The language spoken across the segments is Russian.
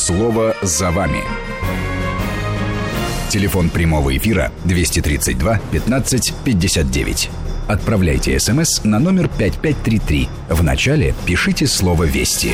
Слово за вами. Телефон прямого эфира 232 15 59. Отправляйте СМС на номер 5533. В начале пишите слово «Вести».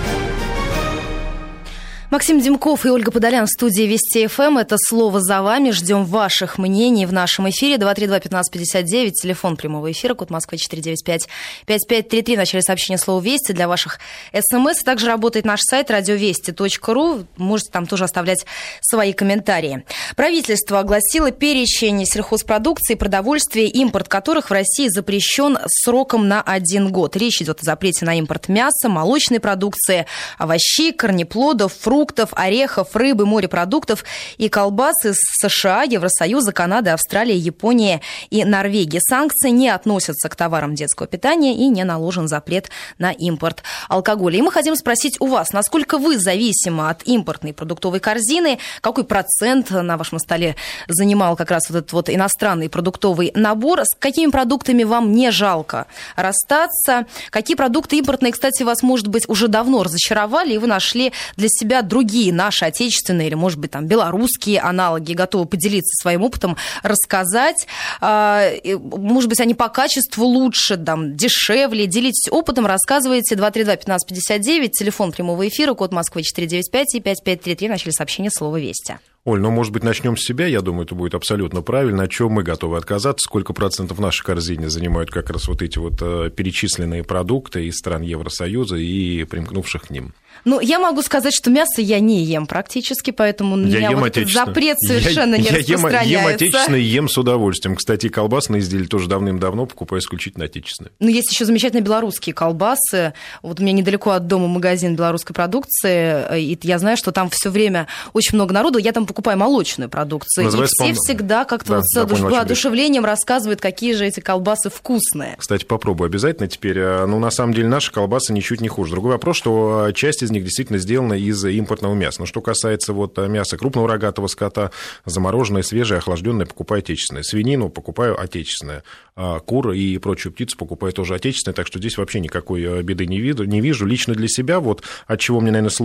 Максим Демков и Ольга Подолян в студии Вести ФМ. Это «Слово за вами». Ждем ваших мнений в нашем эфире. 232-1559, телефон прямого эфира, код Москвы 495-5533. В начале сообщения слово «Вести» для ваших СМС. Также работает наш сайт радиовести.ру. Можете там тоже оставлять свои комментарии. Правительство огласило перечень сельхозпродукции и продовольствия, импорт которых в России запрещен сроком на 1 год. Речь идет о запрете на импорт мяса, молочной продукции, овощей, корнеплодов, фруктов, орехов, рыбы, морепродуктов и колбас из США, Евросоюза, Канады, Австралии, Японии и Норвегии. Санкции не относятся к товарам детского питания и не наложен запрет на импорт алкоголя. И мы хотим спросить у вас, насколько вы зависимы от импортной продуктовой корзины, какой процент на вашем столе занимал как раз вот этот вот иностранный продуктовый набор, с какими продуктами вам не жалко расстаться, какие продукты импортные, кстати, вас, может быть, уже давно разочаровали, и вы нашли для себя другие наши отечественные или, может быть, там, белорусские аналоги, готовы поделиться своим опытом, рассказать. Может быть, они по качеству лучше, там, дешевле. Делитесь опытом, рассказывайте. 232-1559, телефон прямого эфира, код Москвы 495 и 5533. В начале сообщения слово «Вести». Оль, ну, может быть, начнем с себя, я думаю, это будет абсолютно правильно. От чего мы готовы отказаться? Сколько процентов в нашей корзине занимают как раз вот эти вот перечисленные продукты из стран Евросоюза и примкнувших к ним? Ну, я могу сказать, что мясо я не ем практически, поэтому на меня вот этот запрет совершенно не распространяется. Я ем отечественное, ем с удовольствием. Кстати, колбасные изделия тоже давным-давно покупаю исключительно отечественные. Ну, есть еще замечательные белорусские колбасы. Вот у меня недалеко от дома магазин белорусской продукции, и я знаю, что там все время очень много народу. Я там покупаю молочную продукцию. Называется, и все всегда как-то с воодушевлением рассказывают, какие же эти колбасы вкусные. Кстати, попробую обязательно теперь. Ну, на самом деле, наши колбасы ничуть не хуже. Другой вопрос, что часть из них действительно сделана из импортного мяса. Но что касается вот мяса крупного рогатого скота, замороженное, свежее, охлажденное покупаю отечественное. Свинину покупаю отечественное. Кур и прочую птицу покупаю тоже отечественное. Так что здесь вообще никакой беды не вижу. Лично для себя, вот от чего мне, наверное,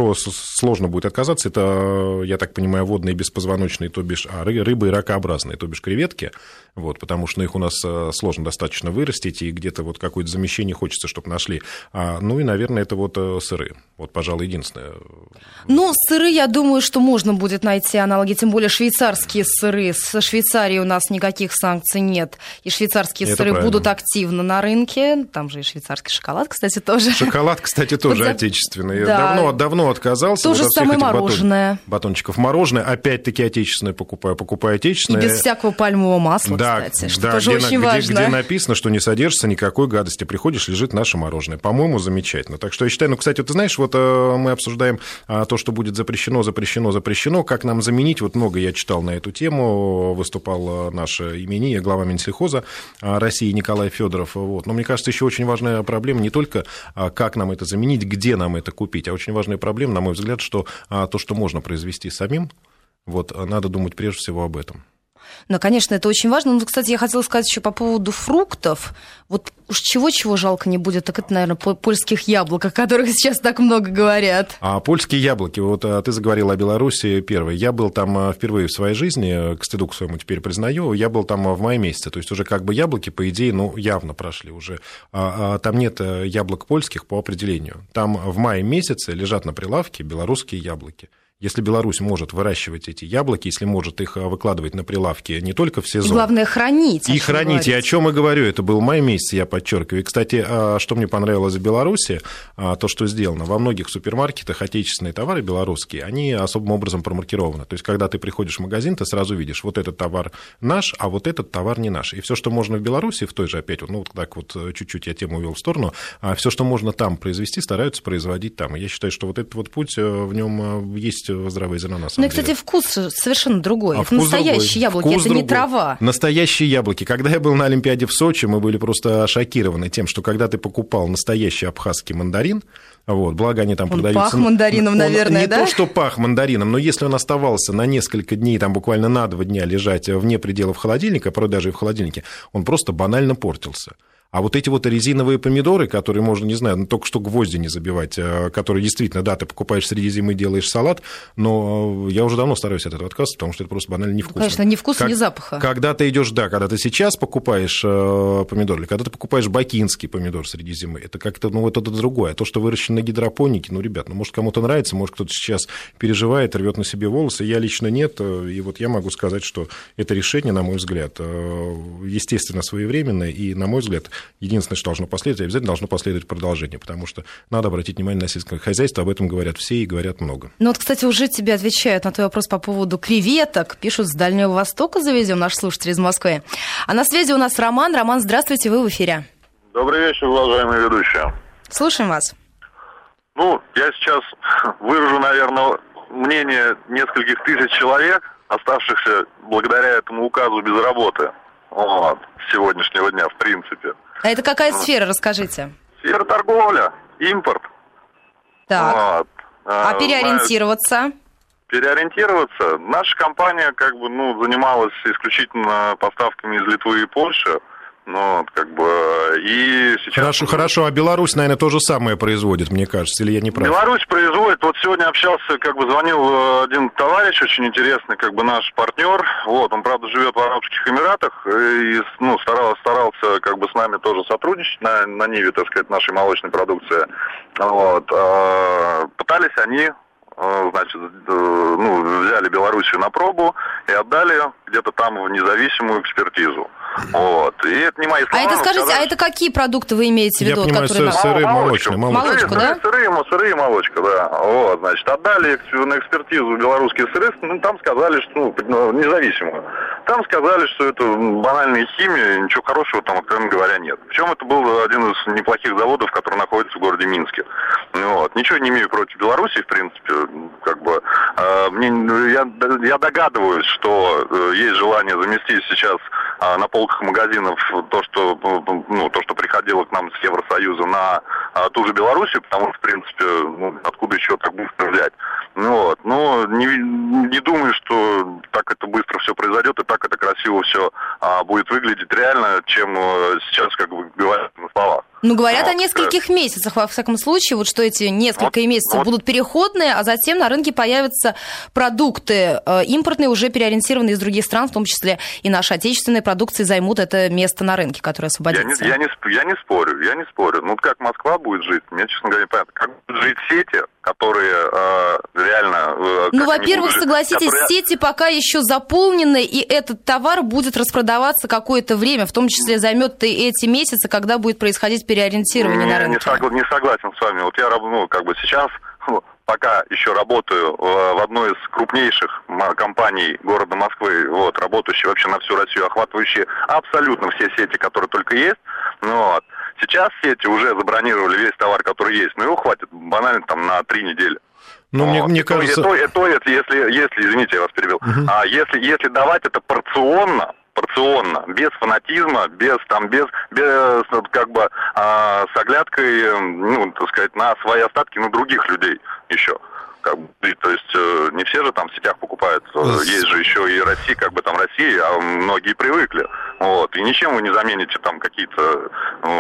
сложно будет отказаться, это, я так понимаю, водные беспозвоночные, то бишь рыбы и ракообразные, то бишь креветки. Вот, потому что их у нас сложно достаточно вырастить, и где-то вот какое-то замещение хочется, чтобы нашли. Ну и, наверное, это вот сыры. Вот, пожалуй, единственное. Ну, сыры, я думаю, что можно будет найти аналоги, тем более швейцарские сыры. С Швейцарией у нас никаких санкций нет, и швейцарские сыры будут активно на рынке. Там же и швейцарский шоколад, кстати, тоже. Шоколад, кстати, тоже отечественный. Да. Давно отказался. То же вот самое мороженое. Батончиков. Мороженое, опять-таки, отечественное покупаю отечественное. И без всякого пальмового масла, кстати, что тоже очень важно. Где написано, что не содержится никакой гадости. Приходишь, лежит наше мороженое. По-моему, замечательно. Так что я считаю, кстати, вот ты знаешь, вот мы обсуждаем то, что будет запрещено. Как нам заменить? Вот много я читал на эту тему. Выступал наш именинник, глава Минсельхоза России Николай Федоров. Вот. Но мне кажется, еще очень важная проблема не только, как нам это заменить, где нам это купить, а очень важная проблема, на мой взгляд, что то, что можно произвести самим, вот, надо думать прежде всего об этом. Ну, конечно, это очень важно. Ну, кстати, я хотела сказать еще по поводу фруктов. Вот уж чего жалко не будет, так это, наверное, польских яблок, о которых сейчас так много говорят. А польские яблоки, вот ты заговорила о Беларуси первой. Я был там впервые в своей жизни, к стыду к своему теперь признаю, я был там в мае месяце, то есть уже как бы яблоки, по идее, явно прошли уже. Там нет яблок польских по определению. Там в мае месяце лежат на прилавке белорусские яблоки. Если Беларусь может выращивать эти яблоки, если может их выкладывать на прилавки не только в сезон. И главное, хранить. И хранить. И о чем я говорю, это был май месяц, я подчеркиваю. И, кстати, что мне понравилось в Беларуси, то, что сделано. Во многих супермаркетах отечественные товары белорусские, они особым образом промаркированы. То есть, когда ты приходишь в магазин, ты сразу видишь, вот этот товар наш, а вот этот товар не наш. И все, что можно в Беларуси, в той же опять, вот так вот чуть-чуть я тему увел в сторону, все, что можно там произвести, стараются производить там. И я считаю, что вот этот вот путь, в нем есть здравые зерна, на самом деле. Ну, кстати, вкус совершенно другой. Это настоящие яблоки, это не трава. Настоящие яблоки. Когда я был на Олимпиаде в Сочи, мы были просто шокированы тем, что когда ты покупал настоящий абхазский мандарин, вот, благо они там продаются... Пах мандарином, наверное, да? Не то, что пах мандарином, но если он оставался на несколько дней, там буквально на 2 дня лежать вне пределов холодильника, порой даже и в холодильнике, он просто банально портился. А вот эти вот резиновые помидоры, которые можно, не знаю, только что гвозди не забивать, которые действительно, да, ты покупаешь среди зимы, делаешь салат, но я уже давно стараюсь от этого отказываться, потому что это просто банально невкусно. Конечно, ни вкуса, ни запаха. Когда ты идешь, да, когда ты сейчас покупаешь помидор, или когда ты покупаешь бакинский помидор среди зимы, это как-то, ну, вот это другое. А то, что выращено на гидропонике, ну, ребят, ну, может, кому-то нравится, может, кто-то сейчас переживает, рвет на себе волосы, я лично нет, и вот я могу сказать, что это решение, на мой взгляд, естественно, своевременное, и, на мой взгляд, единственное, что должно последовать, обязательно должно последовать продолжение, потому что надо обратить внимание на сельское хозяйство, об этом говорят все и говорят много. Ну вот, кстати, уже тебе отвечают на твой вопрос по поводу креветок. Пишут, с Дальнего Востока завезем, наш слушатель из Москвы. А на связи у нас Роман. Роман, здравствуйте, вы в эфире. Добрый вечер, уважаемые ведущие. Слушаем вас. Ну, я сейчас выражу, наверное, мнение нескольких тысяч человек, оставшихся благодаря этому указу без работы. Вот, с сегодняшнего дня, в принципе. А это какая сфера, расскажите? Сфера торговля, импорт. Так. Вот. А переориентироваться? Переориентироваться? Наша компания, как бы, ну, занималась исключительно поставками из Литвы и Польши. Ну, как бы, и сейчас... Хорошо, а Беларусь, наверное, то же самое производит, мне кажется, или я не прав? Беларусь производит, вот сегодня общался, как бы звонил один товарищ, очень интересный, как бы наш партнер, вот, он, правда, живет в Арабских Эмиратах, и, ну, старался, как бы, с нами тоже сотрудничать на ниве, так сказать, нашей молочной продукции, вот, пытались они... Значит, ну, взяли Белоруссию на пробу и отдали где-то там в независимую экспертизу. Вот. И это не мои слова. А это, скажите, а это какие продукты вы имеете в виду? Я понимаю, сыры, молочные. Молочку, да? Сыры и молочка, да. Вот, значит, отдали на экспертизу белорусские сыры, ну, там сказали, что, ну, независимую. Там сказали, что это банальная химия, ничего хорошего там, откровенно говоря, нет. Причем это был один из неплохих заводов, который находится в городе Минске. Вот. Ничего не имею против Беларуси, в принципе, как бы. Я догадываюсь, что есть желание заместить сейчас на полках магазинов то, что приходило к нам с Евросоюза на ту же Белоруссию, потому что, в принципе, ну, откуда еще так быстро взять. Вот. Но не думаю, что так это быстро все произойдет и так это красиво все будет выглядеть реально, чем сейчас, как бы, говорят на словах. Ну, говорят о нескольких месяцах, во всяком случае, вот что эти несколько месяцев будут переходные, а затем на рынке появятся продукты импортные, уже переориентированные из других стран, в том числе и наши отечественные продукции займут это место на рынке, которое освободится. Я не спорю. Ну, как Москва будет жить, мне, честно говоря, непонятно. Как будут жить сети, которые реально... Ну, во-первых, согласитесь, сети пока еще заполнены, и этот товар будет распродаваться какое-то время, в том числе займет и эти месяцы, когда будет происходить переориентирование на рынке. Не согласен с вами. Вот я, как бы сейчас, пока еще работаю в одной из крупнейших компаний города Москвы, вот, работающей вообще на всю Россию, охватывающей абсолютно все сети, которые только есть, вот. Сейчас сети уже забронировали весь товар, который есть, но его хватит банально там на 3 недели. Ну, мне кажется... Если, извините, я вас перебил, если давать это порционно, без фанатизма, без как бы с оглядкой, ну, так сказать, на свои остатки, на других людей еще. Как бы, то есть не все же там в сетях покупают, есть же еще и Россия, как бы там Россия, а многие привыкли. Вот, и ничем вы не замените там какие-то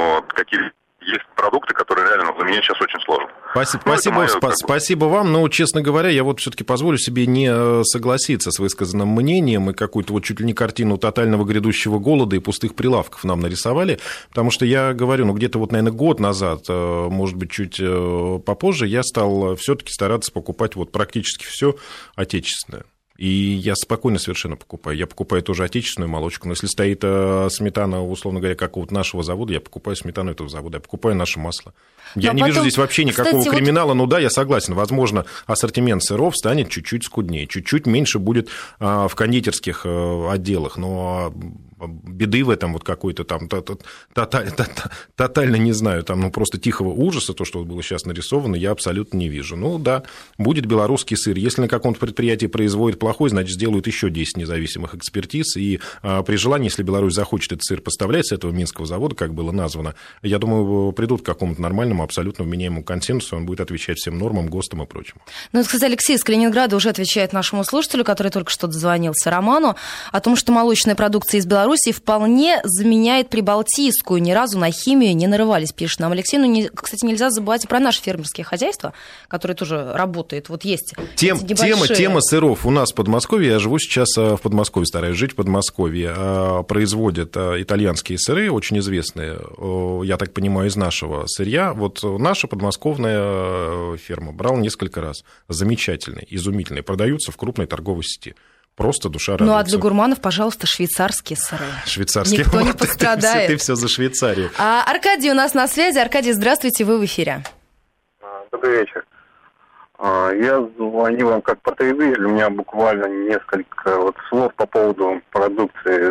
есть продукты, которые реально заменить сейчас очень сложно. Спасибо вам, но, честно говоря, я вот все-таки позволю себе не согласиться с высказанным мнением, и какую-то вот чуть ли не картину тотального грядущего голода и пустых прилавков нам нарисовали, потому что я говорю, ну, где-то вот, наверное, год назад, может быть, чуть попозже, я стал все-таки стараться покупать вот практически все отечественное. И я спокойно совершенно покупаю. Я покупаю тоже отечественную молочку. Но если стоит сметана, условно говоря, какого-то нашего завода, я покупаю сметану этого завода, я покупаю наше масло. Я не вижу здесь вообще никакого криминала. Ну да, я согласен. Возможно, ассортимент сыров станет чуть-чуть скуднее, чуть-чуть меньше будет в кондитерских отделах. Но беды в этом вот какой-то там тотально, не знаю, там, ну, просто тихого ужаса, то, что было сейчас нарисовано, я абсолютно не вижу. Ну да, будет белорусский сыр. Если на каком-то предприятии производит плохой, значит, сделают еще 10 независимых экспертиз, и при желании, если Беларусь захочет этот сыр поставлять с этого Минского завода, как было названо, я думаю, придут к какому-то нормальному, абсолютно вменяемому консенсусу, он будет отвечать всем нормам, ГОСТам и прочему. Ну, кстати, Алексей из Калининграда уже отвечает нашему слушателю, который только что дозвонился, Роману, о том, что молочная продукция из Беларуси Беларуси вполне заменяет прибалтийскую. Ни разу на химию не нарывались, пишет нам Алексей. Но, кстати, нельзя забывать и про наши фермерские хозяйства, которые тоже работают. Вот есть тема сыров у нас в Подмосковье. Я живу сейчас в Подмосковье, стараюсь жить в Подмосковье. Производят итальянские сыры, очень известные, я так понимаю, из нашего сырья. Вот наша подмосковная ферма брала несколько раз. Замечательные, изумительные. Продаются в крупной торговой сети. Просто душа радуется. Ну, а для гурманов, пожалуйста, швейцарские сыры. Швейцарские. Никто не пострадает. Ты все за Швейцарию. Аркадий у нас на связи. Аркадий, здравствуйте, вы в эфире. Добрый вечер. Я звоню вам как потребитель. У меня буквально несколько слов по поводу продукции.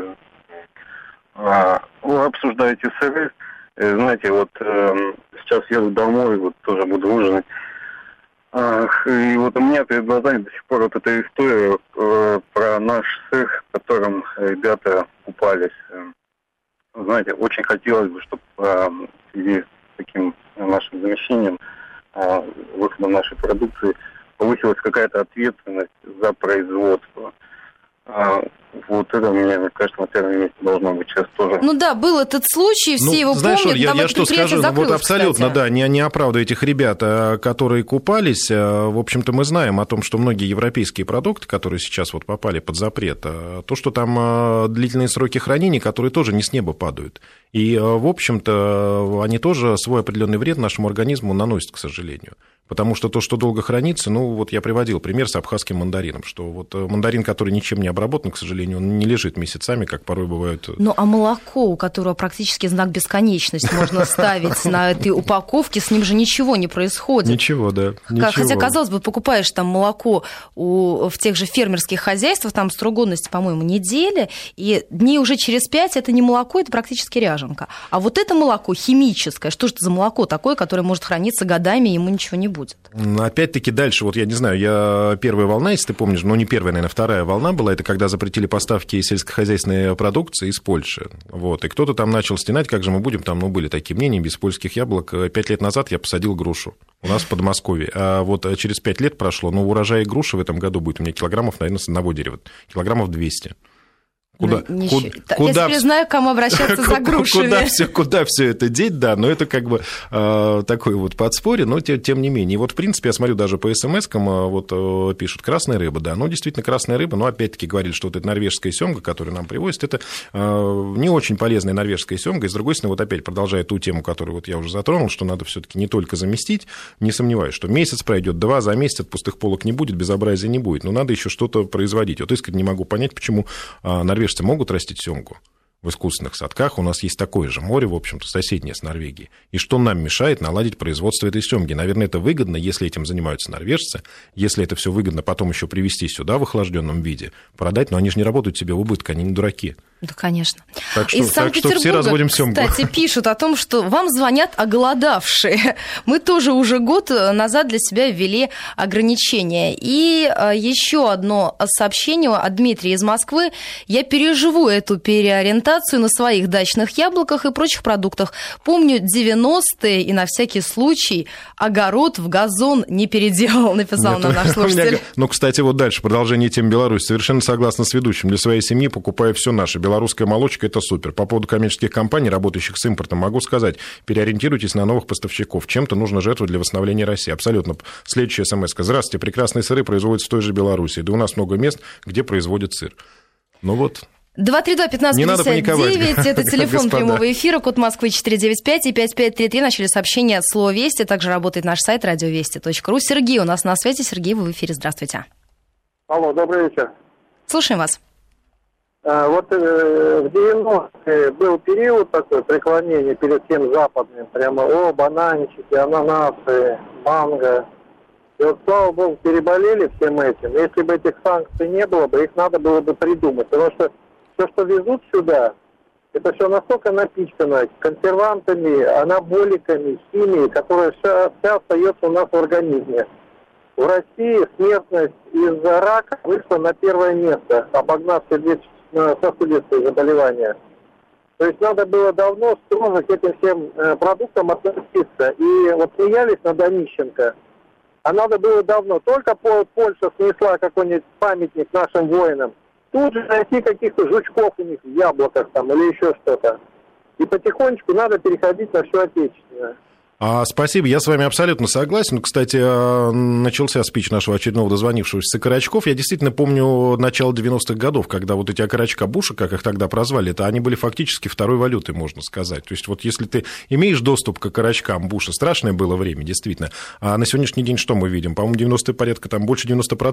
Вы обсуждаете сыры. Знаете, сейчас еду домой, тоже буду ужинать. И у меня перед глазами до сих пор эта история про наш сыр, в котором ребята купались. Знаете, очень хотелось бы, чтобы в связи с таким нашим замещением, выходом нашей продукции, повысилась какая-то ответственность за производство. Это, мне кажется, на первом месте должно быть сейчас тоже. Ну да, был этот случай, все его знаешь, помнят. Я что скажу, абсолютно, кстати. Да, не оправдываю этих ребят, которые купались. В общем-то, мы знаем о том, что многие европейские продукты, которые сейчас попали под запрет, то, что там длительные сроки хранения, которые тоже не с неба падают. И, в общем-то, они тоже свой определенный вред нашему организму наносят, к сожалению. Потому что то, что долго хранится, я приводил пример с абхазским мандарином, что мандарин, который ничем не обработан, к сожалению, он не лежит месяцами, как порой бывает. Ну, а молоко, у которого практически знак бесконечность можно ставить на этой упаковке, с ним же ничего не происходит. Ничего, да. Ничего. Хотя, казалось бы, покупаешь там молоко в тех же фермерских хозяйствах, там срок годности, по-моему, неделя, и дней уже через 5 это не молоко, это практически ряженка. А вот это молоко химическое, что же это за молоко такое, которое может храниться годами, и ему ничего не будет? Опять-таки дальше, я не знаю, первая волна, если ты помнишь, не первая, наверное, вторая волна была, это когда запретили поставки сельскохозяйственной продукции из Польши. И кто-то там начал стенать, как же мы будем, там, были такие мнения, без польских яблок. 5 лет назад я посадил грушу у нас в Подмосковье, а через 5 лет прошло, урожай груши в этом году будет у меня килограммов, наверное, с одного дерева, килограммов 200. Я теперь знаю, к кому обращаться за грушами. Куда все это деть, да, но это такое подспорье, но тем не менее. И в принципе, я смотрю даже по смс-кам, пишут красная рыба, да, действительно красная рыба, но опять-таки говорили, что это норвежская семга, которую нам привозят, это не очень полезная норвежская семга, и с другой стороны, опять продолжая ту тему, которую я уже затронул, что надо все-таки не только заместить, не сомневаюсь, что месяц пройдет, 2, за месяц пустых полок не будет, безобразия не будет, но надо еще что-то производить. Искренне не могу понять, почему норвежцы могут растить семгу в искусственных садках. У нас есть такое же море, в общем-то, соседнее с Норвегией. И что нам мешает наладить производство этой семги? Наверное, это выгодно, если этим занимаются норвежцы, если это все выгодно потом еще привезти сюда в охлажденном виде, продать, но они же не работают себе в убыток, они не дураки. Да, конечно. Так что все разводим семгу. Кстати, пишут о том, что вам звонят оголодавшие. Мы тоже уже год назад для себя ввели ограничения. И еще одно сообщение от Дмитрия из Москвы. Я переживу эту переориентацию на своих дачных яблоках и прочих продуктах. Помню 90-е и на всякий случай огород в газон не переделал, написал нам наш слушатель. Кстати, дальше, продолжение темы Беларуси. Совершенно согласна с ведущим. Для своей семьи покупаю все наше. Белорусская молочка – это супер. По поводу коммерческих компаний, работающих с импортом, могу сказать, переориентируйтесь на новых поставщиков. Чем-то нужно жертвовать для восстановления России. Абсолютно. Следующая смс-ка. Здравствуйте, прекрасные сыры производятся в той же Беларуси. Да у нас много мест, где производят сыр. 232-1559, это телефон прямого эфира, код Москвы 495 и 5533, начали сообщение «Слово Вести», также работает наш сайт радиовести.ру. Сергей у нас на связи. Сергей, вы в эфире, здравствуйте. Алло, добрый вечер. Слушаем вас. В 90-е был период такой преклонения перед всем западным, прямо бананчики, ананасы, манго. И слава богу, переболели всем этим. Если бы этих санкций не было бы, их надо было бы придумать. Потому что все, что везут сюда, это все настолько напичкано консервантами, анаболиками, химией, которая вся остается у нас в организме. В России смертность из-за рака вышла на первое место, обогнав все сосудистые заболевания. То есть надо было давно строго к этим всем продуктам относиться. И смеялись над Онищенко. А надо было давно. Только Польша снесла какой-нибудь памятник нашим воинам. тут же найти каких-то жучков у них в яблоках там или еще что-то. И потихонечку надо переходить на все отечественное. Спасибо, я с вами абсолютно согласен. Кстати, начался спич нашего очередного дозвонившегося окорочков. Я действительно помню начало 90-х годов, когда вот эти окорочка Буша, как их тогда прозвали, это они были фактически второй валютой, можно сказать. То есть вот если ты имеешь доступ к окорочкам Буша, страшное было время, действительно. А на сегодняшний день что мы видим? По-моему, 90 порядка, там больше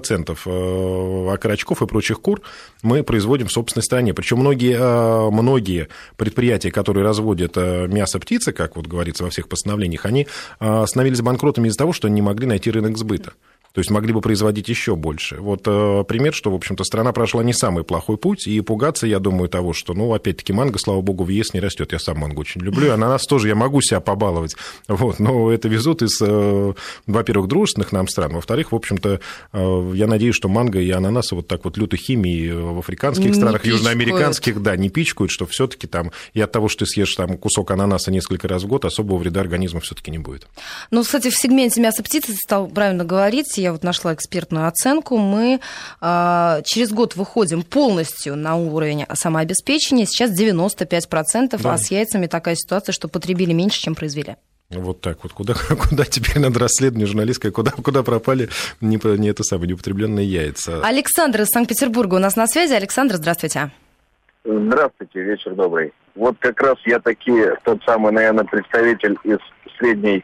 90% окорочков и прочих кур мы производим в собственной стране. Причем многие предприятия, которые разводят мясо птицы, как вот говорится во всех постановлениях, они становились банкротами из-за того, что они не могли найти рынок сбыта. То есть могли бы производить еще больше. Вот пример, что, в общем-то, страна прошла не самый плохой путь, и пугаться, я думаю, того, что, опять-таки, манго, слава богу, в ЕС не растет. Я сам манго очень люблю, ананас тоже я могу себя побаловать. Вот, но это везут из, во-первых, дружественных нам стран, во-вторых, в общем-то, я надеюсь, что манго и ананасы вот так вот лютой химии в африканских странах, южноамериканских, да, не пичкают, что все-таки там, и от того, что ты съешь там кусок ананаса несколько раз в год, особого вреда организму все-таки не будет. Ну, кстати, в сегменте мяса птицы, ты стал правильно говорить, я вот нашла экспертную оценку, мы через год выходим полностью на уровень самообеспечения, сейчас 95%, да. А с яйцами такая ситуация, что потребили меньше, чем произвели. Вот так вот. Куда теперь надо расследование журналистское, куда пропали неупотребленные яйца? Александр из Санкт-Петербурга у нас на связи. Александр, здравствуйте. Здравствуйте, вечер добрый. Вот как раз я тот самый, наверное, представитель из средних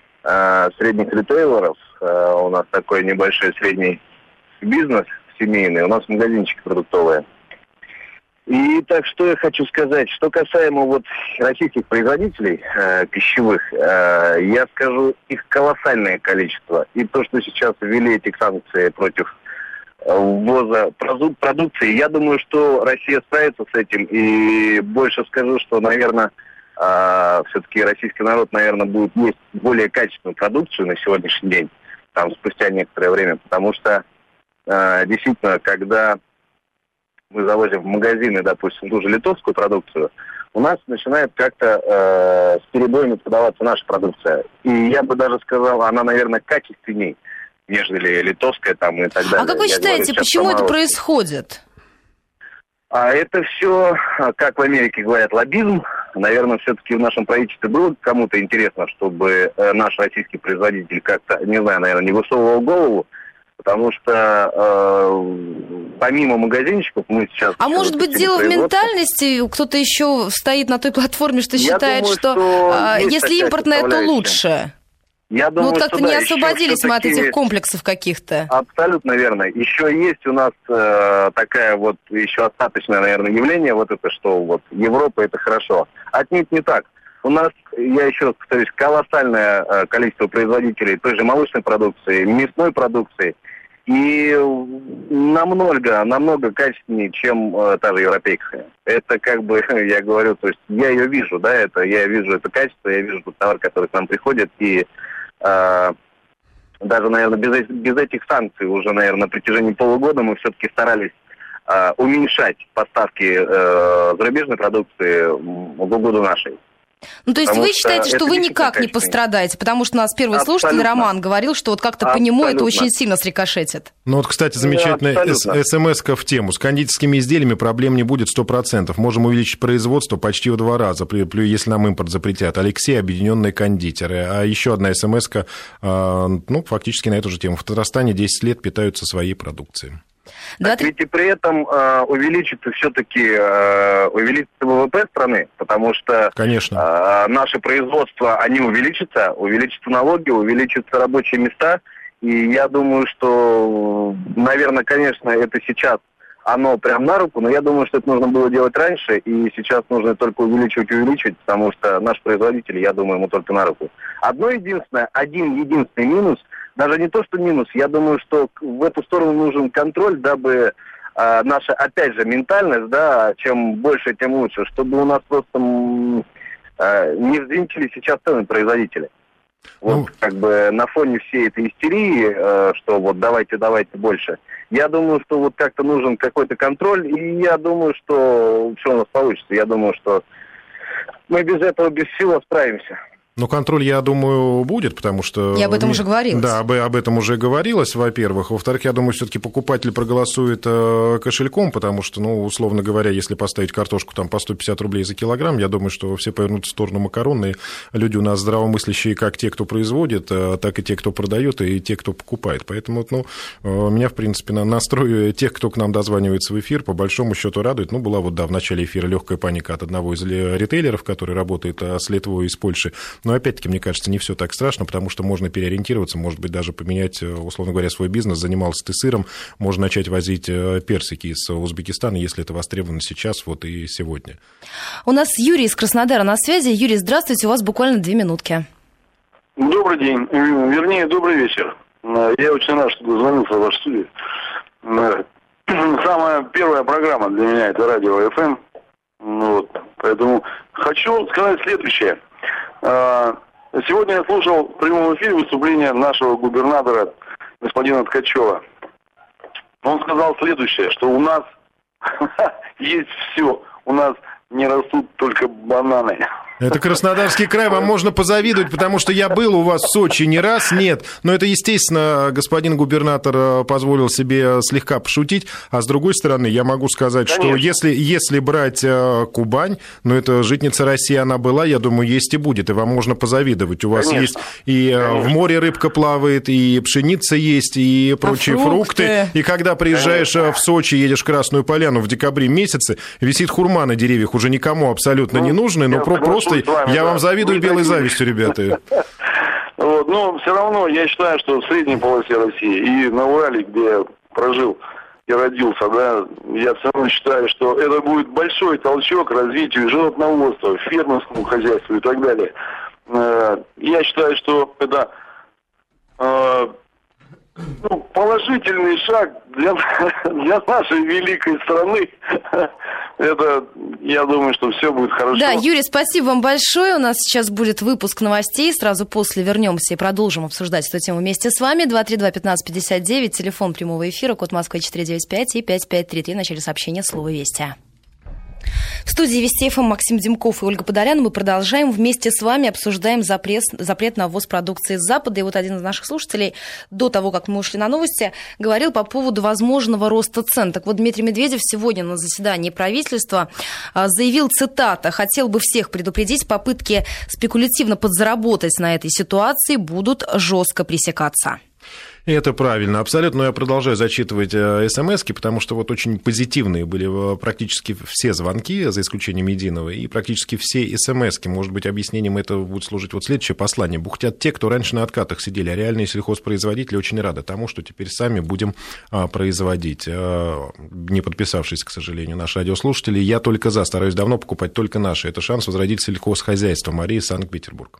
ритейлеров. У нас такой небольшой средний бизнес семейный, у нас магазинчики продуктовые. И так что я хочу сказать, что касаемо вот российских производителей пищевых, я скажу, их колоссальное количество. И то, что сейчас ввели эти санкции против ввоза продукции, я думаю, что Россия справится с этим. И больше скажу, что, наверное, все-таки российский народ, наверное, будет есть более качественную продукцию на сегодняшний день, там, спустя некоторое время, потому что действительно, когда мы завозим в магазины, допустим, ту же литовскую продукцию, у нас начинает как-то с перебоями продаваться наша продукция. И я бы даже сказал, она, наверное, качественней, нежели литовская там и так далее. А как вы считаете, почему это происходит? А это все, как в Америке говорят, лоббизм. Наверное, все-таки в нашем правительстве было кому-то интересно, чтобы наш российский производитель как-то, не знаю, наверное, не высовывал голову, потому что помимо магазинчиков мы сейчас... А может быть, дело в ментальности? Кто-то еще стоит на той платформе, что считает, что если импортное, то лучше? Я думаю, вот как-то не освободились мы от этих комплексов каких-то. Абсолютно верно. Еще есть у нас такая вот еще остаточное, наверное, явление, вот это, что вот Европа это хорошо. Отнюдь не так. У нас, я еще раз повторюсь, колоссальное количество производителей той же молочной продукции, мясной продукции. И намного качественнее, чем та же европейская. Это как бы, я говорю, то есть я ее вижу, да, я вижу это качество, я вижу тот товар, который к нам приходит, и даже, наверное, без этих санкций уже, наверное, на протяжении полугода мы все-таки старались уменьшать поставки зарубежной продукции в угоду нашей. Ну, то есть вы считаете, что вы никак не пострадаете, потому что у нас первый слушатель Роман говорил, что вот как-то по нему это очень сильно срикошетит. Ну, вот, кстати, замечательная смс-ка в тему. С кондитерскими изделиями проблем не будет 100%. Можем увеличить производство почти в 2 раза, если нам импорт запретят. Алексей, объединенные кондитеры. А еще одна смс-ка, фактически на эту же тему. В Татарстане 10 лет питаются своей продукцией. Так ведь и при этом увеличится все-таки ВВП страны, потому что наше производство, они увеличатся налоги, увеличатся рабочие места, и я думаю, что, наверное, конечно, это сейчас оно прям на руку, но я думаю, что это нужно было делать раньше, и сейчас нужно только увеличивать, потому что наш производитель, я думаю, ему только на руку. Один единственный минус, даже не то, что минус, я думаю, что в эту сторону нужен контроль, дабы наша, опять же, ментальность, да, чем больше, тем лучше, чтобы у нас просто не взвинтили сейчас цены производители. Вот как бы на фоне всей этой истерии, что вот давайте больше, я думаю, что вот как-то нужен какой-то контроль, и я думаю, что все у нас получится. Я думаю, что мы без этого, без всего справимся. Ну, контроль, я думаю, будет, потому что... И об этом уже говорилось. Да, об этом уже говорилось, во-первых. Во-вторых, я думаю, все-таки покупатель проголосует кошельком, потому что, ну, условно говоря, если поставить картошку там по 150 рублей за килограмм, я думаю, что все повернут в сторону макарон, и люди у нас здравомыслящие, как те, кто производит, так и те, кто продает, и те, кто покупает. Поэтому, ну, меня, в принципе, настрой тех, кто к нам дозванивается в эфир, по большому счету радует. Ну, была вот, да, в начале эфира легкая паника от одного из ритейлеров, который работает с Литвой из Польши. Но, опять-таки, мне кажется, не все так страшно, потому что можно переориентироваться, может быть, даже поменять, условно говоря, свой бизнес. Занимался ты сыром, можно начать возить персики из Узбекистана, если это востребовано сейчас, вот и сегодня. У нас Юрий из Краснодара на связи. Юрий, здравствуйте, у вас буквально 2 минутки. Добрый день, вернее, добрый вечер. Я очень рад, что дозвонился в вашу студию. Самая первая программа для меня — это радио ФМ. Вот. Поэтому хочу сказать следующее. Сегодня я слушал в прямом эфире выступление нашего губернатора, господина Ткачева. Он сказал следующее, что у нас есть все, у нас не растут только бананы. Это Краснодарский край, вам можно позавидовать, потому что я был у вас в Сочи не раз, нет. Но это, естественно, господин губернатор позволил себе слегка пошутить. А с другой стороны, я могу сказать, конечно, что если брать Кубань, ну, это житница России она была, я думаю, есть и будет. И вам можно позавидовать. У вас конечно, есть и конечно, в море рыбка плавает, и пшеница есть, и прочие фрукты. И когда приезжаешь конечно, в Сочи, едешь в Красную Поляну в декабре месяце, висит хурма на деревьях, уже никому абсолютно не нужный, но просто я вам завидую белой завистью, ребята. Вот, но все равно я считаю, что в средней полосе России и на Урале, где я прожил и родился, да, я все равно считаю, что это будет большой толчок развитию животноводства, фермерскому хозяйству и так далее. Я считаю, что это положительный шаг для нашей великой страны. Это, я думаю, что все будет хорошо. Да, Юрий, спасибо вам большое. У нас сейчас будет выпуск новостей. Сразу после вернемся и продолжим обсуждать эту тему вместе с вами. 232-1559, телефон прямого эфира, код Москвы 495 и 5533. В начале сообщения слово «Вести». В студии Вести ФМ Максим Демков и Ольга Подолян. Мы продолжаем вместе с вами, обсуждаем запрет на ввоз продукции с Запада. И вот один из наших слушателей, до того, как мы ушли на новости, говорил по поводу возможного роста цен. Так вот, Дмитрий Медведев сегодня на заседании правительства заявил, цитата: «Хотел бы всех предупредить, попытки спекулятивно подзаработать на этой ситуации будут жестко пресекаться». И это правильно, абсолютно. Но я продолжаю зачитывать смски, потому что вот очень позитивные были практически все звонки, за исключением единого, и практически все смски. Может быть, объяснением этого будет служить вот следующее послание. Бухтят те, кто раньше на откатах сидели, а реальные сельхозпроизводители очень рады тому, что теперь сами будем производить. Не подписавшись, к сожалению, наши радиослушатели, я только за, стараюсь давно покупать только наши. Это шанс возродить сельхозхозяйство. Мария, Санкт-Петербург.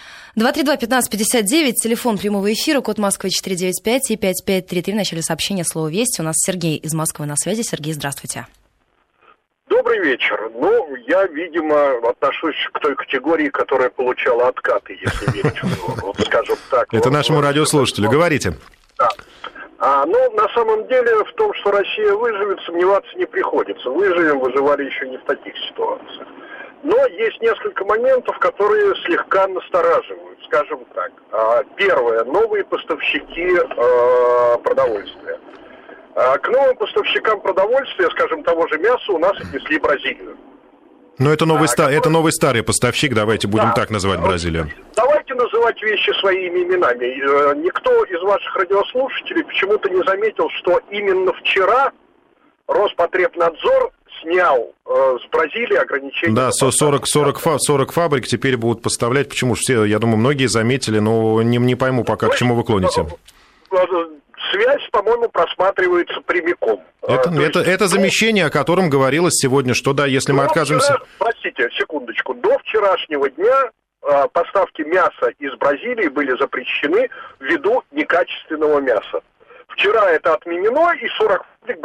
232-1559, телефон прямого эфира, код Москвы 495 и 5533. В начале сообщения слово «Вести». У нас Сергей из Москвы на связи. Сергей, здравствуйте. Добрый вечер. Ну, я, видимо, отношусь к той категории, которая получала откаты, если верить в, вот, скажем так. Это нашему радиослушателю. Говорите. Да. Ну, на самом деле, в том, что Россия выживет, сомневаться не приходится. Выживали еще не в таких ситуациях. Но есть несколько моментов, которые слегка настораживают, скажем так. Первое. Новые поставщики продовольствия. К новым поставщикам продовольствия, скажем, того же мяса, у нас отнесли Бразилию. Но это новый старый поставщик, давайте будем так называть Бразилию. Давайте называть вещи своими именами. Никто из ваших радиослушателей почему-то не заметил, что именно вчера Роспотребнадзор снял с Бразилии ограничения. Да, 40 фабрик теперь будут поставлять. Почему? Все, я думаю, многие заметили, но не пойму пока, к чему вы клоните. Связь, по-моему, просматривается прямиком. Это замещение, о котором говорилось сегодня, что да, если мы откажемся... Простите, секундочку. До вчерашнего дня поставки мяса из Бразилии были запрещены ввиду некачественного мяса. Вчера это отменено, и 40 фабрик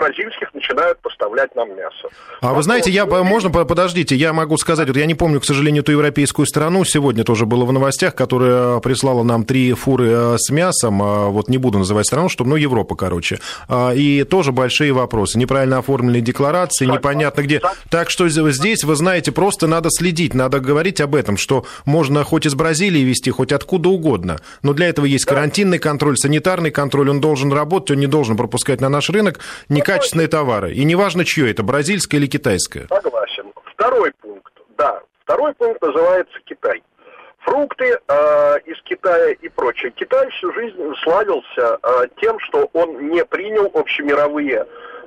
бразильских начинают поставлять нам мясо. А вы знаете, подождите, я могу сказать, вот я не помню, к сожалению, ту европейскую страну, сегодня тоже было в новостях, которая прислала нам 3 фуры с мясом, вот не буду называть страну, чтобы, Европа, короче, и тоже большие вопросы, неправильно оформленные декларации, непонятно где. Так что здесь, вы знаете, просто надо следить, надо говорить об этом, что можно хоть из Бразилии везти, хоть откуда угодно, но для этого есть карантинный контроль, санитарный контроль, он должен работать, он не должен пропускать на наш рынок некачественные товары. И неважно, чье это, бразильское или китайское. Согласен. Второй пункт называется Китай. Фрукты из Китая и прочее. Китай всю жизнь славился тем, что он не принял общемировые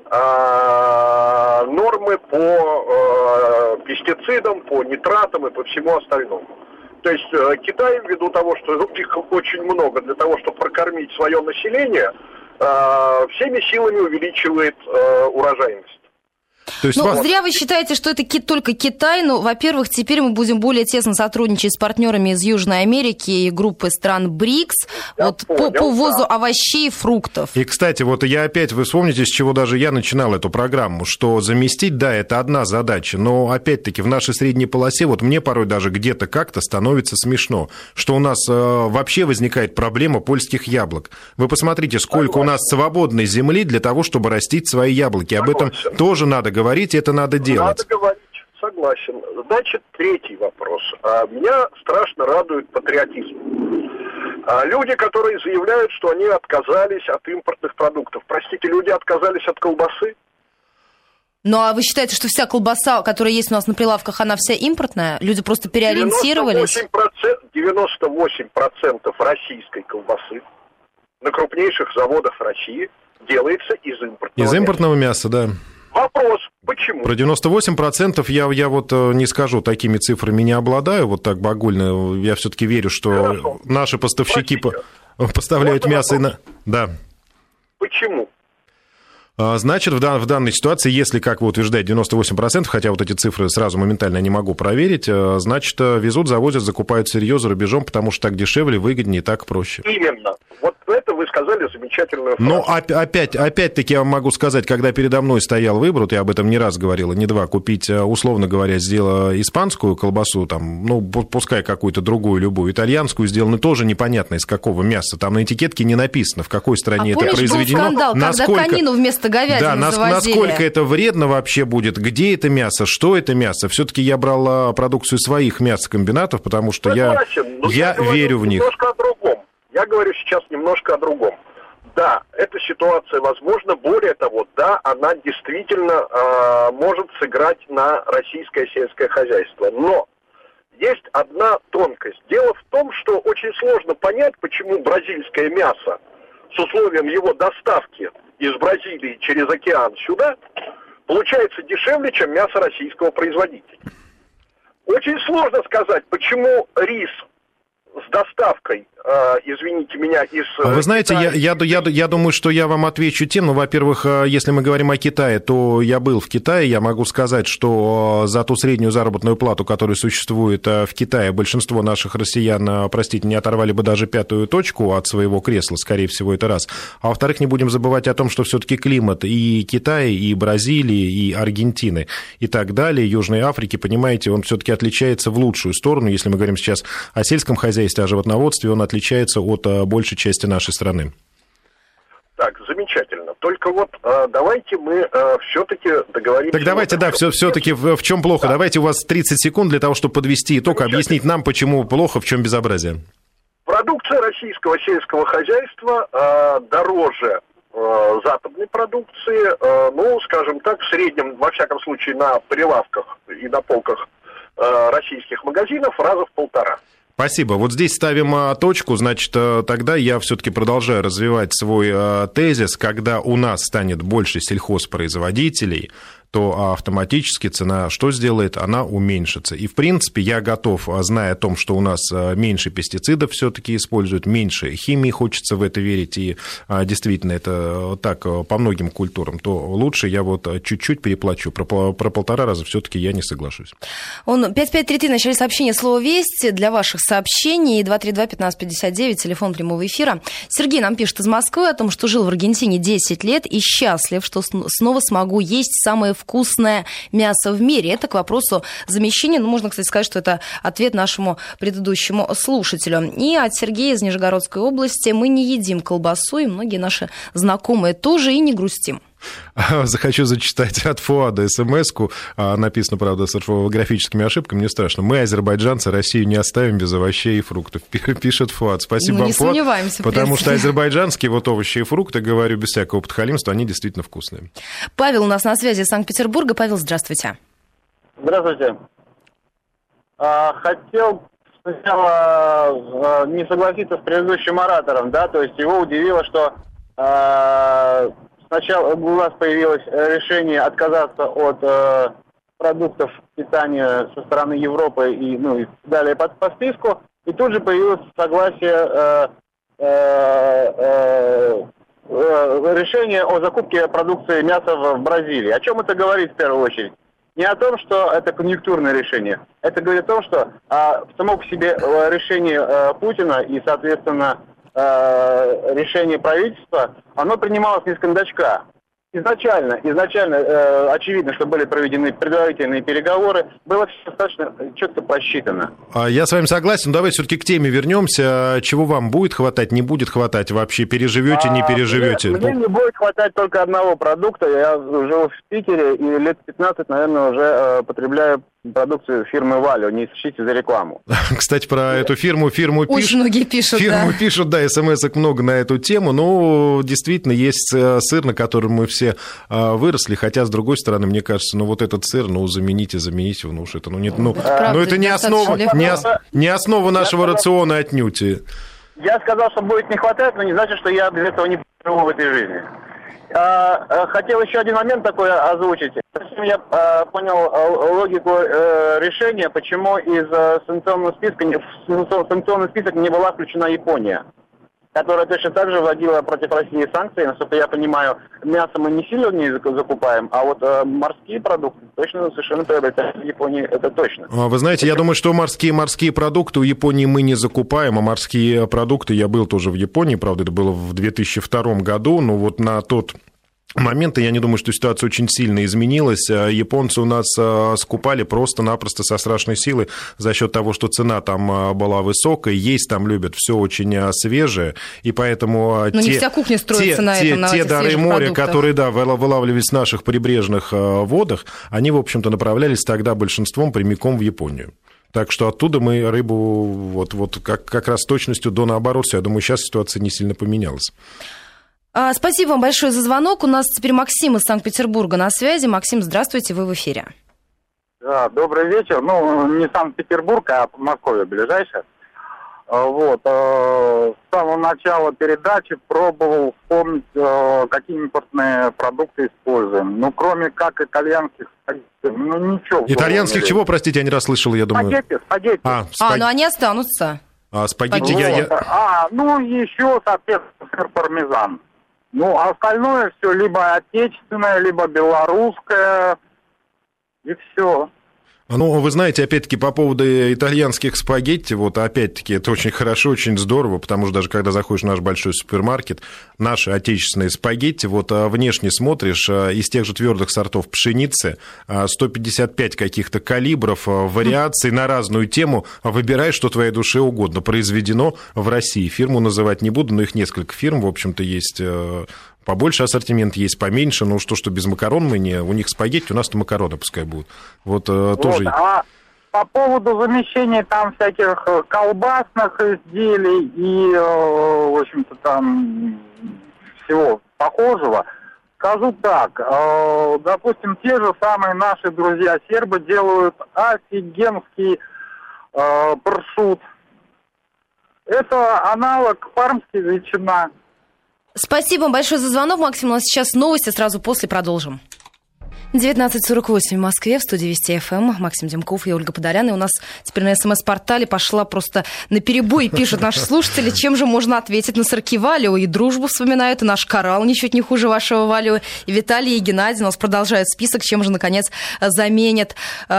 нормы по пестицидам, по нитратам и по всему остальному. То есть Китай, ввиду того, что их очень много для того, чтобы прокормить свое население, всеми силами увеличивает урожайность. То есть зря вы считаете, что это только Китай. Во-первых, теперь мы будем более тесно сотрудничать с партнерами из Южной Америки и группы стран БРИКС по ввозу овощей и фруктов. И, кстати, вы вспомните, с чего даже я начинал эту программу, что заместить, да, это одна задача, но, опять-таки, в нашей средней полосе, мне порой даже где-то как-то становится смешно, что у нас вообще возникает проблема польских яблок. Вы посмотрите, сколько у нас свободной земли для того, чтобы растить свои яблоки. Об этом тоже надо говорить, это надо делать. Надо говорить, согласен. Значит, третий вопрос. Меня страшно радует патриотизм. Люди, которые заявляют, что они отказались от импортных продуктов. Простите, люди отказались от колбасы? А вы считаете, что вся колбаса, которая есть у нас на прилавках, она вся импортная? Люди просто переориентировались? 98% российской колбасы на крупнейших заводах России делается из импортного мяса. Из импортного мяса, да. Вопрос, почему? Про 98% я не скажу, такими цифрами не обладаю, так багульно. Я все-таки верю, что наши поставщики поставляют мясо. Да. Почему? Значит, в данной ситуации, если, как вы утверждаете, 98%, хотя эти цифры сразу моментально не могу проверить, значит, везут, завозят, закупают сырье за рубежом, потому что так дешевле, выгоднее, так проще. Именно. Это вы сказали замечательную фразу. Но опять-таки я вам могу сказать, когда передо мной стоял выбор, я об этом не раз говорил, и не два, купить, условно говоря, испанскую колбасу, пускай какую-то другую, любую, итальянскую, сделанную тоже непонятно из какого мяса. Там на этикетке не написано, в какой стране это произведено. Был скандал, когда конину вместо говядины завозили. Насколько это вредно вообще будет, где это мясо, что это мясо. Все-таки я брал продукцию своих мясокомбинатов, потому что я верю в них. Я говорю сейчас немножко о другом. Да, эта ситуация возможна. Более того, да, она действительно может сыграть на российское сельское хозяйство. Но есть одна тонкость. Дело в том, что очень сложно понять, почему бразильское мясо с условием его доставки из Бразилии через океан сюда получается дешевле, чем мясо российского производителя. Очень сложно сказать, почему рис с доставкой, извините меня, из... Вы знаете, я думаю, что я вам отвечу тем. Во-первых, если мы говорим о Китае, то я был в Китае. Я могу сказать, что за ту среднюю заработную плату, которая существует в Китае, большинство наших россиян, не оторвали бы даже пятую точку от своего кресла, скорее всего, это раз. А во-вторых, не будем забывать о том, что все-таки климат и Китая, и Бразилии, и Аргентины, и так далее, Южной Африки, понимаете, он все-таки отличается в лучшую сторону. Если мы говорим сейчас о сельском хозяйстве, о животноводстве, он отличается от большей части нашей страны. Так, замечательно. Только давайте мы все-таки договоримся... Так давайте, все-таки в чем плохо? Да. Давайте, у вас 30 секунд для того, чтобы подвести итог, объяснить нам, почему плохо, в чем безобразие. Продукция российского сельского хозяйства дороже западной продукции, скажем так, в среднем, во всяком случае, на прилавках и на полках российских магазинов раза в 1,5. Спасибо. Здесь ставим точку. Значит, тогда я все-таки продолжаю развивать свой тезис. Когда у нас станет больше сельхозпроизводителей, то автоматически цена что сделает? Она уменьшится. И, в принципе, я готов, зная о том, что у нас меньше пестицидов все-таки используют, меньше химии, хочется в это верить, и действительно это так по многим культурам, то лучше я вот чуть-чуть переплачу. Про 1,5 раза все-таки я не соглашусь. 5533 в начале сообщения слово «Весть» для ваших сообщений. 232-1559, телефон прямого эфира. Сергей нам пишет из Москвы о том, что жил в Аргентине 10 лет и счастлив, что снова смогу есть самое вкусное мясо в мире. Это к вопросу замещения. Ну, можно, кстати, сказать, что это ответ нашему предыдущему слушателю. И от Сергея из Нижегородской области: мы не едим колбасу, и многие наши знакомые тоже, и не грустим. Захочу зачитать от Фуада смс-ку. Написано, правда, с орфографическими ошибками. Не страшно. Мы, азербайджанцы, Россию не оставим без овощей и фруктов. Пишет Фуад. Спасибо вам, Фуад. Потому что азербайджанские вот овощи и фрукты, говорю без всякого подхалимства, они действительно вкусные. Павел у нас на связи из Санкт-Петербурга. Павел, здравствуйте. Здравствуйте. Хотел сначала не согласиться с предыдущим оратором, да, то есть его удивило, что сначала у нас появилось решение отказаться от продуктов питания со стороны Европы и, ну, и далее по списку, и тут же появилось согласие решение о закупке продукции мяса в Бразилии. О чем это говорит в первую очередь? Не о том, что это конъюнктурное решение. Это говорит о том, что само по себе решение Путина и, соответственно, решение правительства, оно принималось не с кондачка. Изначально очевидно, что были проведены предварительные переговоры, было все достаточно четко просчитано. Я с вами согласен, но давайте все-таки к теме вернемся. Чего вам будет хватать, не будет хватать? Вообще переживете, не переживете? Мне не будет хватать только одного продукта. Я живу в Питере и лет 15, наверное, уже потребляю продукцию фирмы Валио. Не ищите за рекламу. Кстати, про эту фирму очень многие пишут, пишут, да, смс-ок много на эту тему. Но действительно есть сыр, на котором мы все выросли. Хотя, с другой стороны, мне кажется, ну вот этот сыр, ну замените его, ну уж это, ну нет, это не основа нашего рациона отнюдь. Я сказал, что будет не хватать, но не значит, что я без этого не живу в этой жизни. Хотел еще один момент такой озвучить. Я понял логику решения, почему из санкционного списка в санкционный список не была включена Япония, которая точно так же вводила против России санкции. Насколько я понимаю, мясо мы не сильно не закупаем, а вот морские продукты точно совершенно приобретают в Японии, это точно. Вы знаете, я думаю, что морские продукты у Японии мы не закупаем, а морские продукты, я был тоже в Японии, правда, это было в 2002 году, но вот на тот момент, я не думаю, что ситуация очень сильно изменилась. Японцы у нас скупали просто-напросто со страшной силой за счет того, что цена там была высокая, есть там любят все очень свежее, и поэтому не вся кухня строится на этом, те дары моря, которые, да, вылавливались в наших прибрежных водах, они, в общем-то, направлялись тогда большинством прямиком в Японию. Так что оттуда мы рыбу вот как раз с точностью до наоборот. Я думаю, сейчас ситуация не сильно поменялась. Спасибо вам большое за звонок. У нас теперь Максим из Санкт-Петербурга на связи. Максим, здравствуйте, вы в эфире. Да, добрый вечер. Ну, не Санкт-Петербург, а Подмосковье ближайшее. Вот. С самого начала передачи пробовал вспомнить, какие импортные продукты используем. Ну, кроме как итальянских спагетти, ну, ничего. Итальянских чего, простите, я не расслышал, я думаю. Спагетти. Ну они останутся. Спагетти ну, еще, соответственно, сыр пармезан. Ну, а остальное все либо отечественное, либо белорусское, и все. Ну, вы знаете, опять-таки, по поводу итальянских спагетти, вот опять-таки, это очень хорошо, очень здорово, потому что даже когда заходишь в наш большой супермаркет, наши отечественные спагетти, вот внешне смотришь, из тех же твердых сортов пшеницы, 155 каких-то калибров, вариаций на разную тему, выбирай, что твоей душе угодно. Произведено в России. Фирму называть не буду, но их несколько фирм, в общем-то, есть... Побольше ассортимент есть, поменьше, но что без макарон мы не... У них спагетти, у нас-то макароны пускай будут. Вот тоже... А по поводу замещения там всяких колбасных изделий и, в общем-то, там всего похожего, скажу так, допустим, те же самые наши друзья сербы делают офигенский прошут. Это аналог пармской ветчина. Спасибо вам большое за звонок, Максим. У нас сейчас новости, сразу после продолжим. 19:48 в Москве, в студии Вести ФМ. Максим Демков и Ольга Подолян. И у нас теперь на СМС-портале пошла просто наперебой, пишут наши слушатели, чем же можно ответить на сырки Валио. И дружбу вспоминают, и наш коралл ничуть не хуже вашего Валио. И Виталий, и Геннадий у нас продолжают список, чем же, наконец, заменят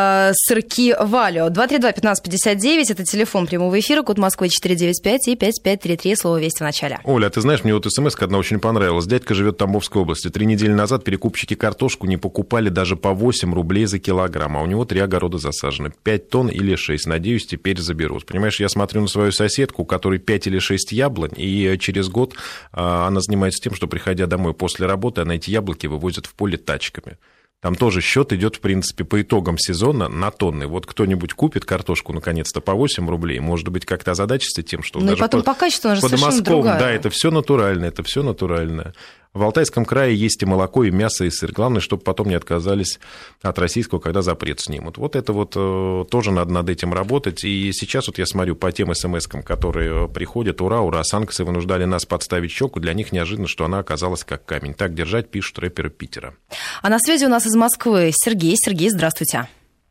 сырки Валио. 232-1559, это телефон прямого эфира, код Москвы 495 и 5533, слово «Вести» в начале. Оля, а ты знаешь, мне вот смс-ка одна очень понравилась. Дядька живет в Тамбовской области. 3 недели назад перекупщики картошку не покупали даже по 8 рублей за килограмм, а у него 3 огорода засажены, 5 тонн или 6, надеюсь, теперь заберут. Понимаешь, я смотрю на свою соседку, у которой 5 или 6 яблонь, и через год она занимается тем, что, приходя домой после работы, она эти яблоки вывозит в поле тачками. Там тоже счет идет, в принципе, по итогам сезона на тонны. Вот кто-нибудь купит картошку, наконец-то, по 8 рублей, может быть, как-то озадачится тем, что... Ну и потом по качеству она же совершенно другая. Да, это все натурально, это все натуральное. В Алтайском крае есть и молоко, и мясо, и сыр. Главное, чтобы потом не отказались от российского, когда запрет снимут. Вот это вот тоже надо над этим работать. И сейчас вот я смотрю по тем смс-кам, которые приходят. Ура, ура, санкции вынуждали нас подставить щеку. Для них неожиданно, что она оказалась как камень. Так держать, пишут рэперы Питера. А на связи у нас из Москвы Сергей. Сергей, здравствуйте.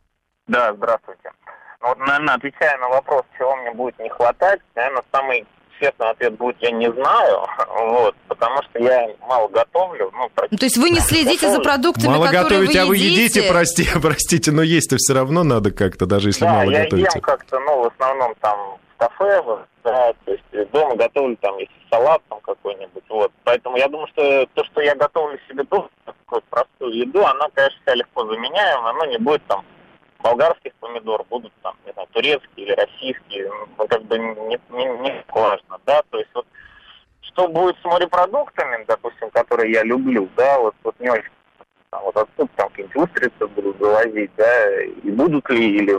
Да, здравствуйте. Ну, вот, наверное, отвечая на вопрос, чего мне будет не хватать, наверное, самый честный ответ будет: я не знаю, вот, потому что я мало готовлю. Ну, то есть вы не следите за продуктами, мало которые готовите, вы а едите? вы едите, простите, но есть-то все равно надо как-то, даже если мало готовите. Да, я ем как-то, в основном там в кафе, да, то есть дома готовлю там, если салат там какой-нибудь, вот. Поэтому я думаю, что то, что я готовлю себе дома, такую простую еду, она, конечно, вся легко заменяема, но не будет там болгарских помидор, будут там, не знаю, турецкие или российские, как бы не важно, да, то есть вот что будет с морепродуктами, допустим, которые я люблю, да, вот не очень, вот откуда там какие-нибудь устрицы будут завозить, да, и будут ли, или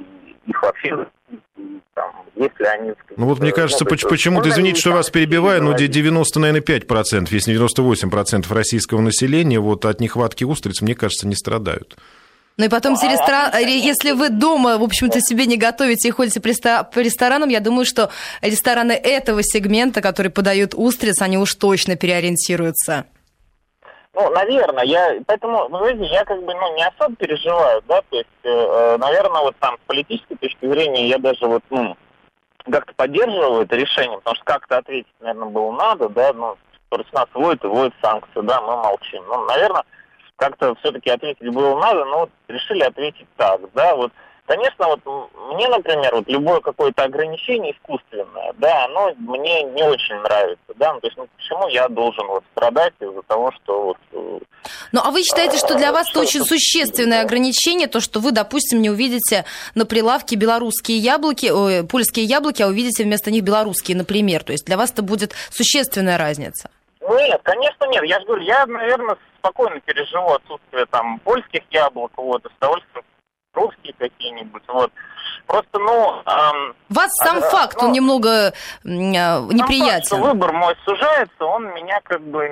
их вообще, там, если они... Ну вот мне кажется, почему-то, извините, что вас перебиваю, но 90, наверное, 5%, если не 98% российского населения вот от нехватки устриц, мне кажется, не страдают. Ну и потом, если вы дома, в общем-то, себе не готовите и ходите по ресторанам, я думаю, что рестораны этого сегмента, которые подают устриц, они уж точно переориентируются. Ну, наверное, поэтому, вы знаете, я как бы, не особо переживаю, да, то есть, наверное, вот там с политической точки зрения я даже вот, как-то поддерживаю это решение, потому что как-то ответить, наверное, было надо, да, с нас вводят санкции, да, мы молчим. Наверное, как-то все-таки ответить было надо, но вот решили ответить так, да, вот, конечно, вот мне, например, вот любое какое-то ограничение искусственное, да, оно мне не очень нравится, да, то есть, почему я должен вот страдать из-за того, что вот... Ну, а вы считаете, что для вас это очень существенное ограничение, то, что вы, допустим, не увидите на прилавке белорусские яблоки, польские яблоки, а увидите вместо них белорусские, например, то есть для вас это будет существенная разница? Нет, конечно, нет. Я же говорю, я, наверное, спокойно переживу отсутствие там польских яблок, вот, и с удовольствием русские какие-нибудь, вот. Просто, вас сам факт, он немного неприятен. Факт, что выбор мой сужается, он меня как бы...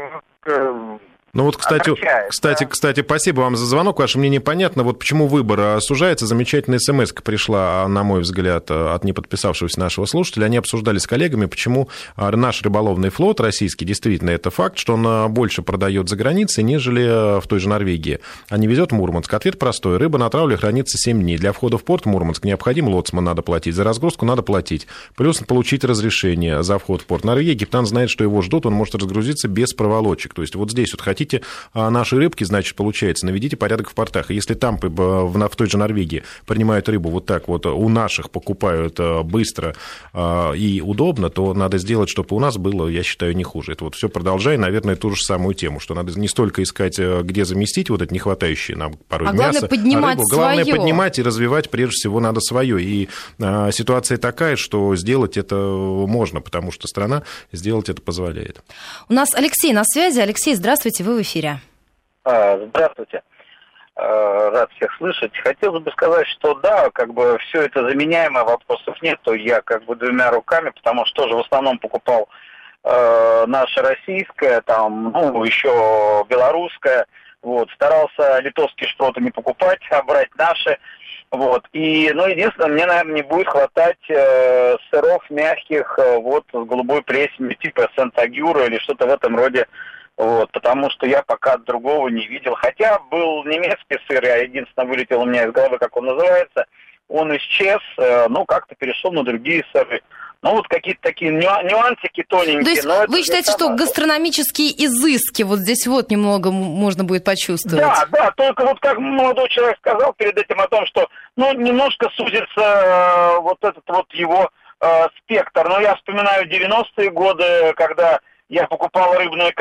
Ну вот, кстати, спасибо вам за звонок. Ваше мнение понятно. Вот почему выбор сужается. Замечательная смс-ка пришла, на мой взгляд, от неподписавшегося нашего слушателя. Они обсуждали с коллегами, почему наш рыболовный флот российский, действительно, это факт, что он больше продает за границей, нежели в той же Норвегии, а не везет в Мурманск. Ответ простой. Рыба на травле хранится 7 дней. Для входа в порт Мурманск необходим лоцман, надо платить. За разгрузку надо платить. Плюс получить разрешение за вход в порт. Норвегии капитан знает, что его ждут, он может разгрузиться без проволочек. То есть вот здесь вот хотите наши рыбки, значит, получается, наведите порядок в портах. И если там в той же Норвегии принимают рыбу вот так вот, у наших покупают быстро и удобно, то надо сделать, чтобы у нас было, я считаю, не хуже. Это вот все продолжая, наверное, ту же самую тему, что надо не столько искать, где заместить вот это нехватающее нам порой мясо, рыбу. Главное поднимать и развивать, прежде всего, надо свое. И ситуация такая, что сделать это можно, потому что страна сделать это позволяет. У нас Алексей на связи. Алексей, здравствуйте, вы в эфире. Здравствуйте. Рад всех слышать. Хотелось бы сказать, что да, как бы все это заменяемое, вопросов нет. Я как бы двумя руками, потому что тоже в основном покупал наше российское, там, еще белорусское. Вот, старался литовские шпроты не покупать, а брать наши. Вот. И, единственное, мне, наверное, не будет хватать сыров мягких, вот, с голубой плесенью, типа Сент-Агюра или что-то в этом роде. Вот, потому что я пока другого не видел. Хотя был немецкий сыр, я единственное вылетел у меня из головы, как он называется. Он исчез, как-то перешел на другие сыры. Вот какие-то такие нюансики тоненькие. То есть вы считаете, что гастрономические изыски вот здесь вот немного можно будет почувствовать? Да, только вот как молодой человек сказал перед этим о том, что немножко сузится вот этот вот его спектр. Я вспоминаю 90-е годы, когда я покупал рыбные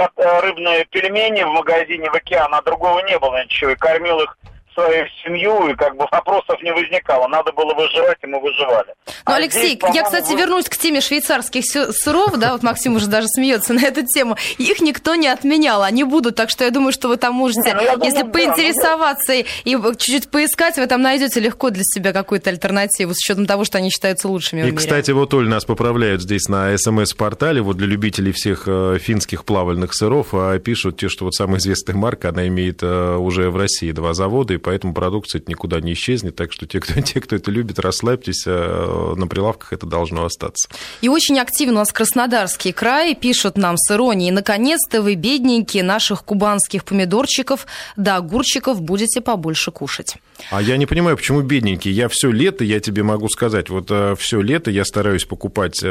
пельмени в магазине в «Океан», а другого не было ничего, и кормил их свою семью, и вопросов не возникало. Надо было выживать, и мы выживали. Алексей, здесь, я, кстати, вернусь к теме швейцарских сыров, да, вот Максим уже даже смеется на эту тему. Их никто не отменял, они будут, так что я думаю, что вы там можете, если поинтересоваться и чуть-чуть поискать, вы там найдете легко для себя какую-то альтернативу, с учетом того, что они считаются лучшими в мире. И, кстати, вот, Оль, нас поправляют здесь на СМС-портале, вот для любителей всех финских плавальных сыров пишут те, что вот самая известная марка, она имеет уже в России 2 завода, и поэтому продукция никуда не исчезнет. Так что те, кто это любит, расслабьтесь, на прилавках это должно остаться. И очень активно у нас Краснодарский край пишут нам с иронией: наконец-то вы, бедненькие, наших кубанских помидорчиков да огурчиков будете побольше кушать. А я не понимаю, почему бедненькие. Я все лето, я тебе могу сказать, вот все лето я стараюсь покупать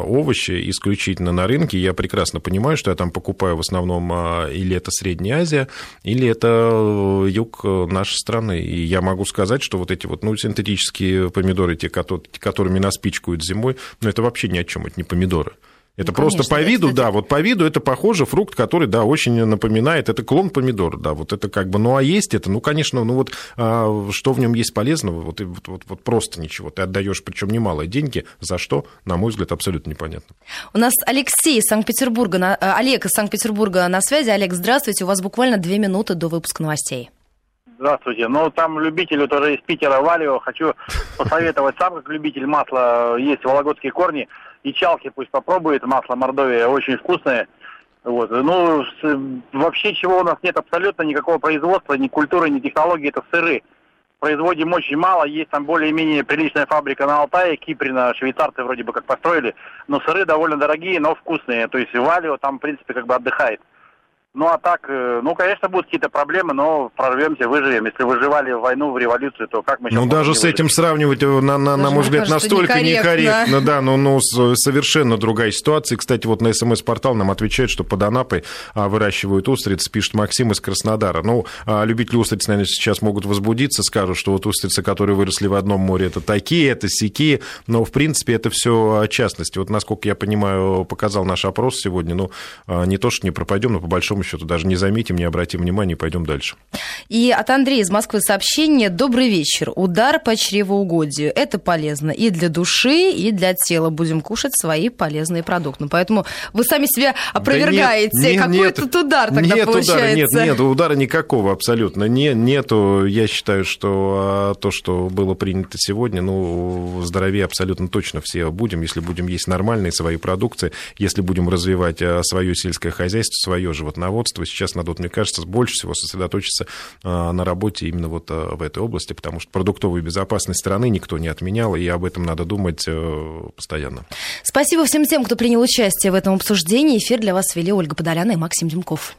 овощи исключительно на рынке. Я прекрасно понимаю, что я там покупаю в основном или это Средняя Азия, или это юг нашей страны. И я могу сказать, что вот эти вот, синтетические помидоры, те, которыми нас пичкают зимой, это вообще ни о чем, это не помидоры. Это просто конечно, по виду, да, вот по виду это похоже фрукт, который, да, очень напоминает, это клон помидора, да, вот это а есть это, конечно, что в нем есть полезного, вот просто ничего, ты отдаешь, причем немалые деньги, за что, на мой взгляд, абсолютно непонятно. У нас Алексей из Санкт-Петербурга, Олег из Санкт-Петербурга на связи. Олег, здравствуйте, у вас буквально 2 минуты до выпуска новостей. Здравствуйте. Там любителю тоже из Питера Валио хочу посоветовать. Сам как любитель масла, есть вологодские корни, и чалки пусть попробует, масло Мордовия, очень вкусное. Вообще чего у нас нет абсолютно никакого производства, ни культуры, ни технологий, это сыры. Производим очень мало, есть там более-менее приличная фабрика на Алтае, Киприна, швейцарцы вроде бы как построили, но сыры довольно дорогие, но вкусные. То есть Валио там, в принципе, отдыхает. А так, конечно, будут какие-то проблемы, но прорвемся, выживем. Если выживали в войну, в революцию, то как мы сейчас... даже с этим сравнивать, на мой взгляд, настолько некорректно. Да, совершенно другая ситуация. Кстати, вот на СМС-портал нам отвечают, что под Анапой выращивают устрицы, пишет Максим из Краснодара. Любители устриц, наверное, сейчас могут возбудиться, скажут, что вот устрицы, которые выросли в одном море, это такие, это сякие, но, в принципе, это все частности. Вот, насколько я понимаю, показал наш опрос сегодня, не то, что не пропадем, но по большому счету даже не заметим, не обратим внимания и пойдем дальше. И от Андрея из Москвы сообщение: добрый вечер. Удар по чревоугодию. Это полезно и для души, и для тела. Будем кушать свои полезные продукты. Поэтому вы сами себя опровергаете. Какой тут удар тогда получается? Нет, удара никакого абсолютно нету. Я считаю, что то, что было принято сегодня, здоровее абсолютно точно все будем, если будем есть нормальные свои продукции, если будем развивать свое сельское хозяйство, свое животноводство. Сейчас надо, мне кажется, больше всего сосредоточиться на работе именно в этой области, потому что продуктовую безопасность страны никто не отменял, и об этом надо думать постоянно. Спасибо всем тем, кто принял участие в этом обсуждении. Эфир для вас вели Ольга Подоляна и Максим Демков.